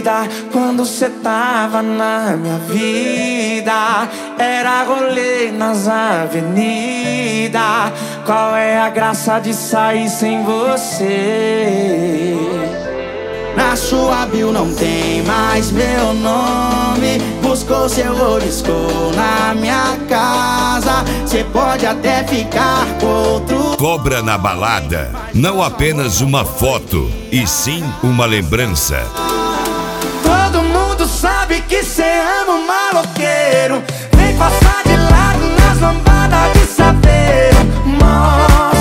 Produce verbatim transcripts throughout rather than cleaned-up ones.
vida, quando cê tava na minha vida, era rolê nas avenidas. Qual é a graça de sair sem você? Na sua bio não tem mais meu nome. Buscou seu oliscou na minha casa. Cê pode até ficar com outro. Cobra na balada, não apenas uma foto, e sim uma lembrança. Todo mundo sabe que cê ama um maloqueiro. Vem passar de lado nas lambadas de saveiro. Mó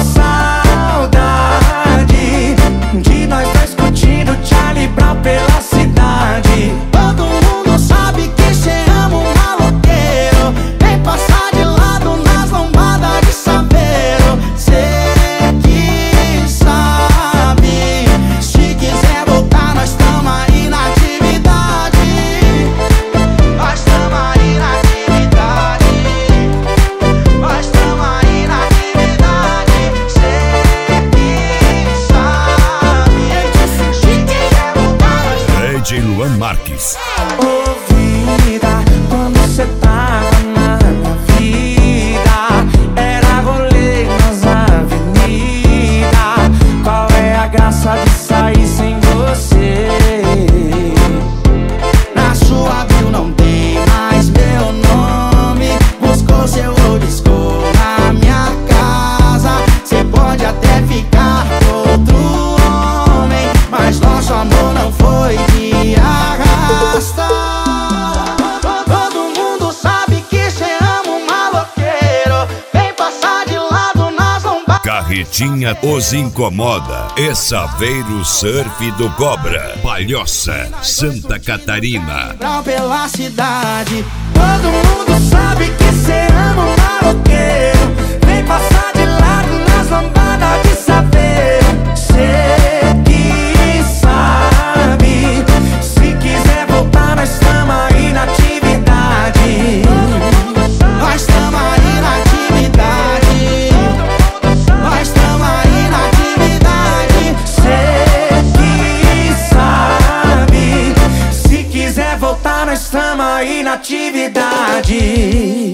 saudade de nós dois curtindo Charlie Brown pela cidade. Todo mundo sabe que cê ama um maloqueiro. Vem passar de lado nas lambadas de saveiro. Cê que sabe, se quiser voltar nós tamo aí na atividade. Nós tamo aí na atividade. Nós tamo aí na atividade. Cê que sabe, se quiser voltar nós tamo. D J Luan Marques. Ô vida, quando cê tava na minha vida, era rolê nas avenidas. Qual é a graça de sair sem você? Na sua bio não tem mais meu nome. Buscou seu oliscou na minha casa. Cê pode até ficar com outro homem, mas nosso amor não foi de arrasta. Todo mundo sabe que cê ama um maloqueiro. Vem passar de lado nas lombadas. Carretinha os incomoda. E Saveiro Surf do Cobra. Palhoça, Santa Catarina. Brown pela cidade. Todo mundo sabe que cê ama um maloqueiro. Vem passar de lado nas lambadas de saveiro. Cê que sabe, se quiser voltar nós tamo aí na atividade. Nós tamo aí na atividade. Nós tamo aí na atividade. Cê que sabe, se quiser voltar nós tamo aí na atividade.